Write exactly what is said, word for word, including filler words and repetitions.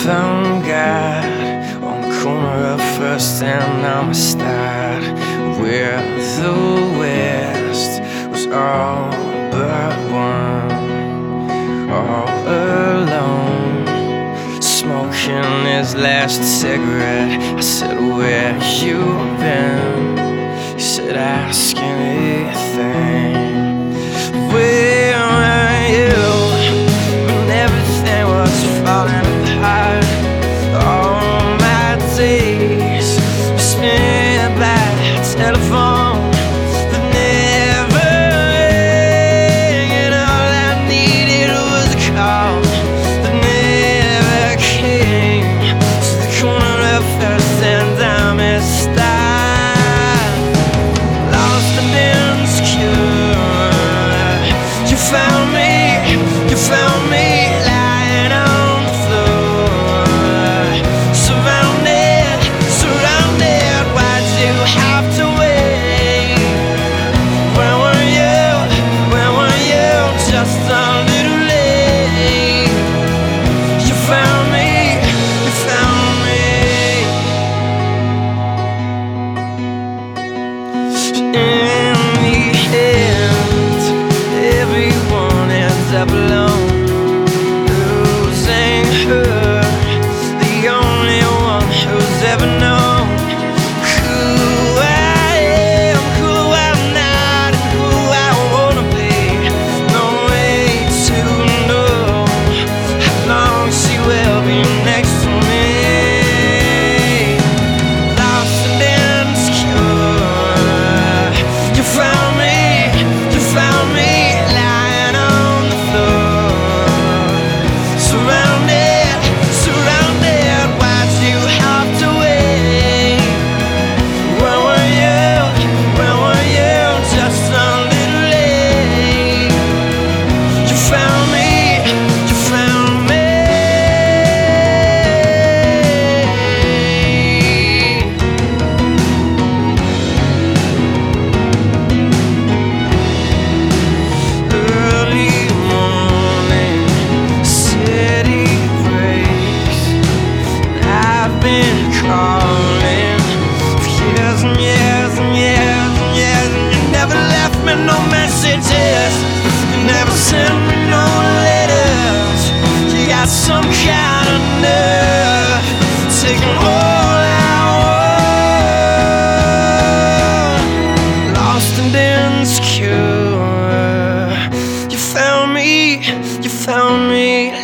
found God on the corner of First and Amistad, where the West was all but one, all alone, smoking his last cigarette. I said, where you been? He said, ask anything. Where are you when everything was falling apart? All my days were spent by the telephone that never rang, and all I needed was a call that never came to the corner of First and Amistad, lost and insecure. You found me, you found me lying on the floor, surrounded, surrounded. Why'd you have to wait? Where were you, where were you? Just a little late. You found me, you found me. In the end, everyone ends up alone, losing her, the only one who's ever known who I am, who I'm not, and who I wanna be. No way to know how long she will be next to me. Lost and insecure. You found me, you found me lying on the floor, surrounded, surrounded. Why'd you have to wait? Where were you, where were you? Just a little late. You found me, you found me. Early morning, city breaks, and I've been calling for years and years and years and years, and you never left me no messages, you never sent me no letters. You got some kind of nerve, taking all I want, lost and insecure. You found me, you found me